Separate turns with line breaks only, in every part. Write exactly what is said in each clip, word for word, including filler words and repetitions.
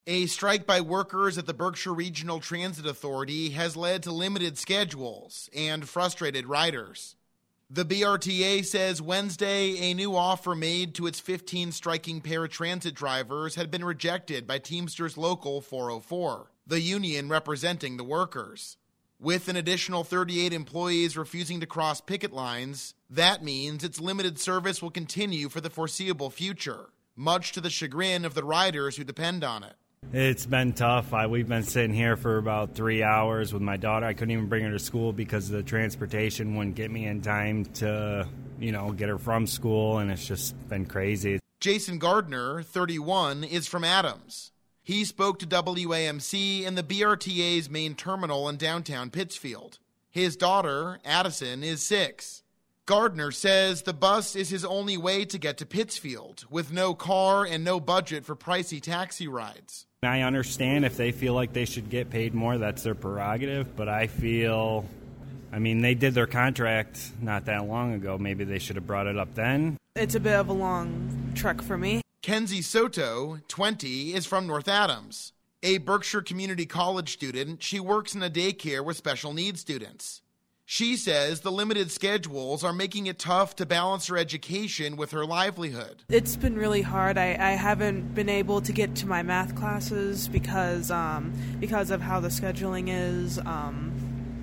A strike by workers at the Berkshire Regional Transit Authority has led to limited schedules and frustrated riders. The B R T A says Wednesday a new offer made to its fifteen striking paratransit drivers had been rejected by Teamsters Local four oh four, the union representing the workers. With an additional thirty-eight employees refusing to cross picket lines, that means its limited service will continue for the foreseeable future, much to the chagrin of the riders who depend on it.
It's been tough. I, we've been sitting here for about three hours with my daughter. I couldn't even bring her to school because the transportation wouldn't get me in time to, you know, get her from school, and it's just been crazy.
Jason Gardner, thirty-one, is from Adams. He spoke to W A M C in the B R T A's main terminal in downtown Pittsfield. His daughter, Addison, is six. Gardner says the bus is his only way to get to Pittsfield, with no car and no budget for pricey taxi rides.
I understand if they feel like they should get paid more, that's their prerogative, but I feel, I mean, they did their contract not that long ago. Maybe they should have brought it up then.
It's a bit of a long trek for me.
Kenzie Soto, twenty, is from North Adams. A Berkshire Community College student, she works in a daycare with special needs students. She says the limited schedules are making it tough to balance her education with her livelihood.
It's been really hard. I, I haven't been able to get to my math classes because um, because of how the scheduling is. Um,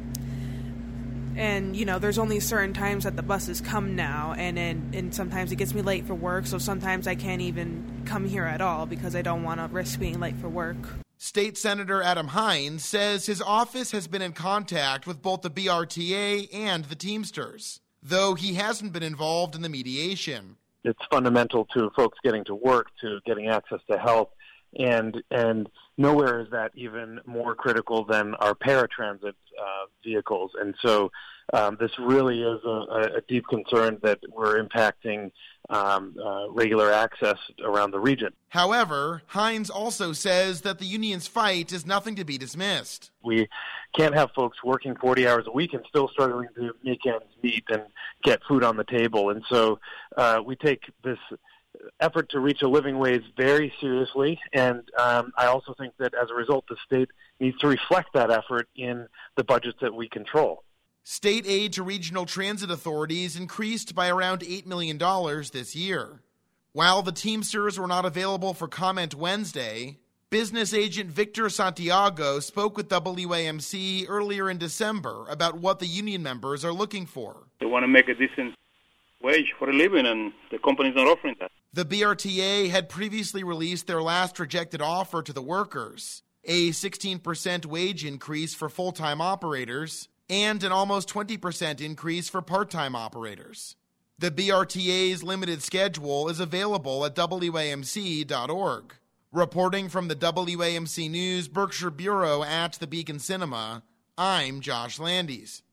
and, you know, there's only certain times that the buses come now, and, and, and sometimes it gets me late for work, so sometimes I can't even come here at all because I don't want to risk being late for work.
State Senator Adam Hinds says his office has been in contact with both the B R T A and the Teamsters, though he hasn't been involved in the mediation.
It's fundamental to folks getting to work, to getting access to health, and and nowhere is that even more critical than our paratransit uh, vehicles. And so um, this really is a, a deep concern that we're impacting um, uh, regular access around the region.
However, Hinds also says that the union's fight is nothing to be dismissed.
We can't have folks working forty hours a week and still struggling to make ends meet and get food on the table. And so uh, we take this effort to reach a living wage very seriously, and um, I also think that as a result, the state needs to reflect that effort in the budgets that we control.
State aid to regional transit authorities increased by around eight million dollars this year. While the Teamsters were not available for comment Wednesday, business agent Victor Santiago spoke with W A M C earlier in December about what the union members are looking for.
They want to make a decent wage for a living, and the company's not offering that.
The B R T A had previously released their last rejected offer to the workers, a sixteen percent wage increase for full-time operators and an almost twenty percent increase for part-time operators. The B R T A's limited schedule is available at W A M C dot org. Reporting from the W A M C News Berkshire Bureau at the Beacon Cinema, I'm Josh Landis.